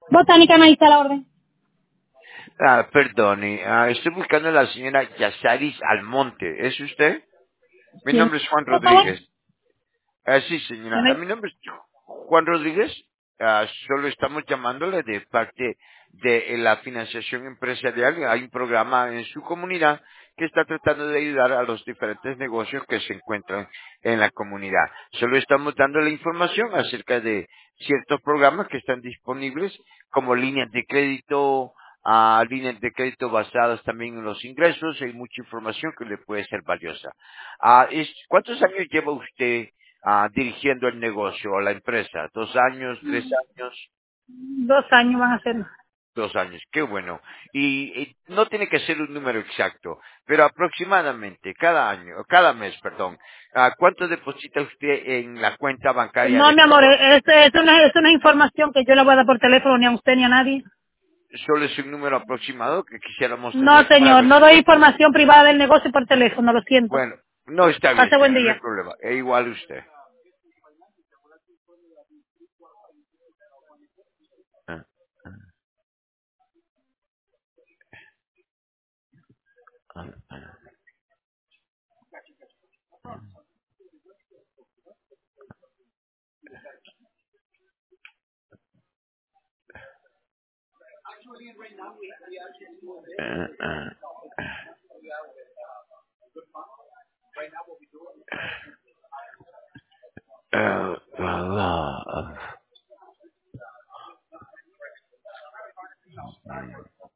Botánica, no está la orden. Perdone, estoy buscando a la señora Yasaris Almonte. ¿Es usted? Mi Sí. nombre es Juan Por favor. Rodríguez. Sí, señora. Deme. Mi nombre es Juan Rodríguez. Solo estamos llamándole de parte de la financiación empresarial. Hay un programa en su comunidad que está tratando de ayudar a los diferentes negocios que se encuentran en la comunidad. Solo estamos dando la información acerca de ciertos programas que están disponibles, como líneas de crédito basadas también en los ingresos. Hay mucha información que le puede ser valiosa. ¿Cuántos años lleva usted dirigiendo el negocio o la empresa? ¿2 años, 3 años? 2 años van a ser. 2 años, qué bueno. Y no tiene que ser un número exacto, pero aproximadamente cada año, cada mes, perdón, ¿cuánto deposita usted en la cuenta bancaria No, de mi amor, negocio? es una información que yo no voy a dar por teléfono ni a usted ni a nadie. Solo es un número aproximado que quisiéramos No, tener para señor, ver no si doy le... información privada del negocio por teléfono, lo siento. Bueno, no está bien, Pase buen señor, no hay día. problema. Es igual usted. Ah, ah, ah, ah, ah, ah.